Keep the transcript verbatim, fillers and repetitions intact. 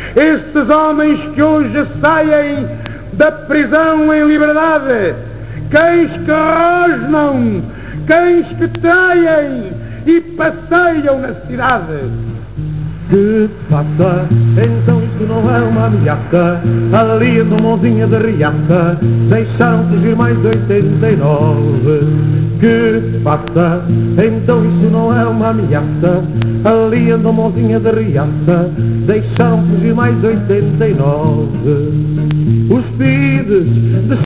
Estes homens que hoje saem da prisão em liberdade, cães que rosnam, cães que traem e passeiam na cidade. Que faça, então isso não é uma ameaça. Ali no Mãozinha de Riaça deixaram fugir mais de oitenta e nove. Que faça, então isso não é uma ameaça. Ali no Mãozinha de Riaça deixaram fugir mais de oitenta e nove. Os pides de